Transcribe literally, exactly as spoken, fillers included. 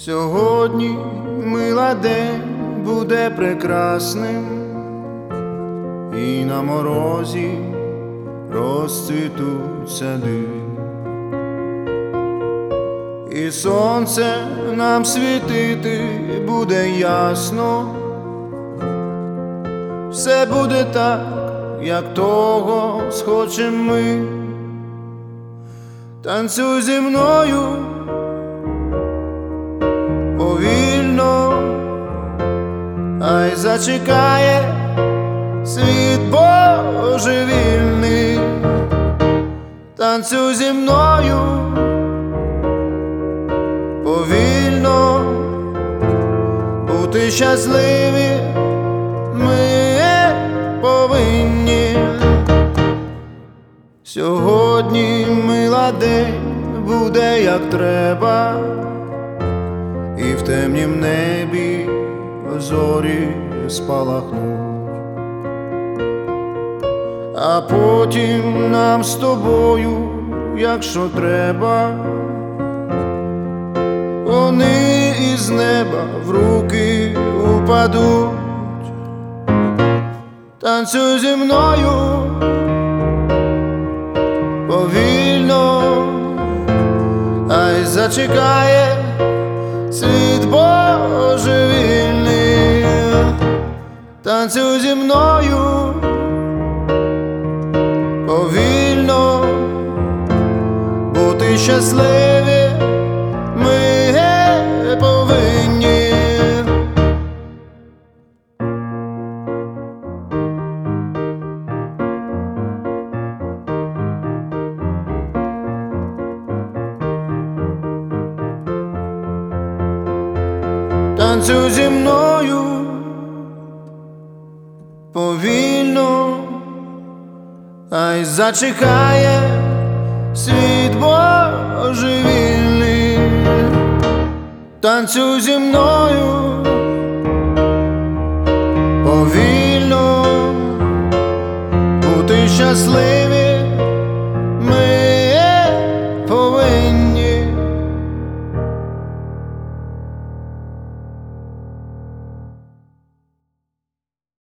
Сьогодні, мила, день буде прекрасним, і на морозі розцвітуть сади, і сонце нам світити буде ясно. Все буде так, як того схочем ми. Танцюй зі мною повільно, ай зачекає світ божевільний. Танцюй зі мною повільно, бути щасливі ми повинні. Сьогодні, мила, день буде як треба, і в темнім небі зорі спалахнуть, а потім нам з тобою, якщо треба, вони із неба в руки упадуть. Танцюй зі мною повільно, ай зачекає світ божевільний. Танцюй зі мною повільно, бути щасливі ми повинні. Танцюй зі мною повільно, ай зачекає світ божевільний. Танцюй зі мною повільно, бути щасливі